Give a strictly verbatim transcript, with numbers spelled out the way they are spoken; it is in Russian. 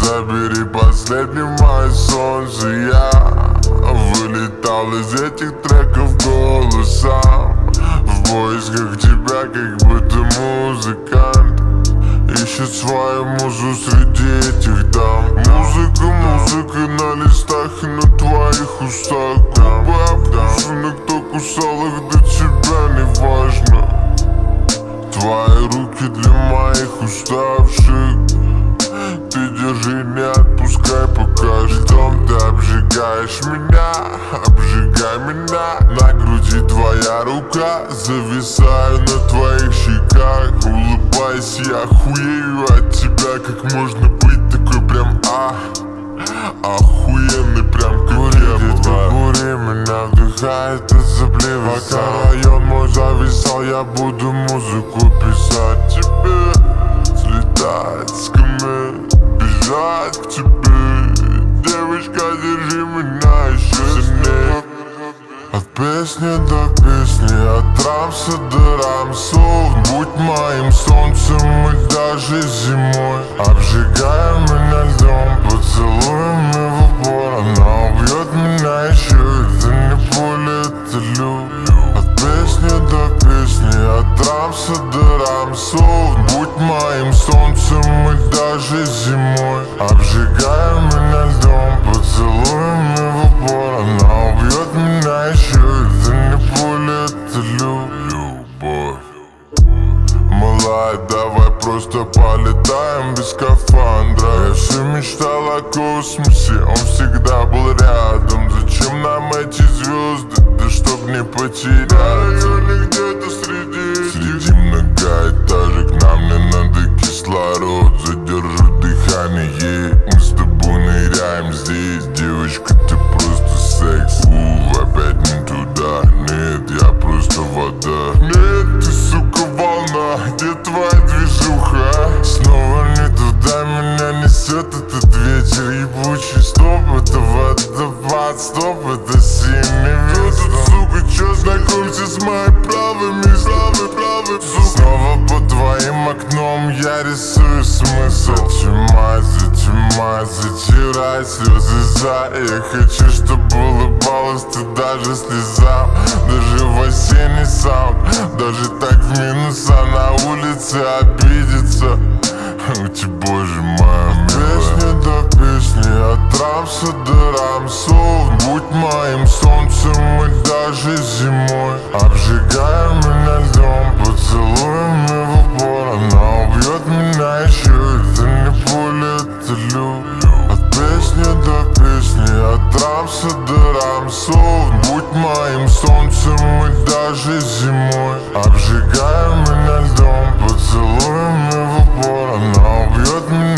забери последнее мое солнце. Я вылетал из этих треков голосом в поисках тебя, как будто музыкант ищет свою музу среди этих дам. Музыка, музыка на листах и на твоих устах. Губы обкусаны, кто кусал их, до тебя не важно. Твои руки для моих уставших. Ты держи, не отпускай, пока ждем. Ты обжигаешь меня, обжигай меня. На груди твоя рука, зависаю на твоих щеках. Улыбайся, я хуею от тебя. Как можно быть такой прям а охуенный, прям как кури, я детка, кури, меня вдыхает от заплива. Пока район мой зависал, я буду музыку писать тебе. Слетать с скамей, бежать к тебе. Девочка, держи меня еще сильнее. От песни до песни, от рамса до рамсов. Будь моим солнцем и даже зимой. Обжигая меня льдом, поцелуем его пор. Она убьет меня еще, это не боль, это любовь. От песни до песни, от рамса до рамсов. Будь моим солнцем и даже зимой. Обжигая меня льдом, поцелуем его пор. Она убьет меня еще, это не боль, это любовь. Малая, давай просто полетаем без скафандра. Я все мечтал о космосе, он всегда был рядом. Зачем нам эти звезды, да чтоб не потеряться? Или где-то среди Среди многоэтажек нам не надо кислород. Задержу дыхание, мы с тобой ныряем здесь. Девочка, ты просто секс. У, опять не туда, нет, я просто вода. Нет, ты, сука, волна, где твоя движуха? Снова не туда меня несет этот ветер ебучий. Стоп, это водопад, стоп, это синий ветер. Сука, чё, знакомься с моими правыми, правы, правы, сука. Снова по твоим окном я рисую смысл. Зачимай, зачимай, затирай слезы за. Я хочу, чтобы улыбалась ты даже слезам. Даже в осенний саунд, даже так в минуса на улице обидеться. Ути, боже моя милая. Песни до песни, от рамса до рамсов. Будь моим солнцем и даже зимой. Обжигая меня льдом, поцелуем его пор. Она убьет меня еще, это не боль, это любовь. От песни до песни, от рамса до рамсов. Будь моим солнцем и даже зимой. Обжигая меня льдом, поцелуем его пор. Она убьет меня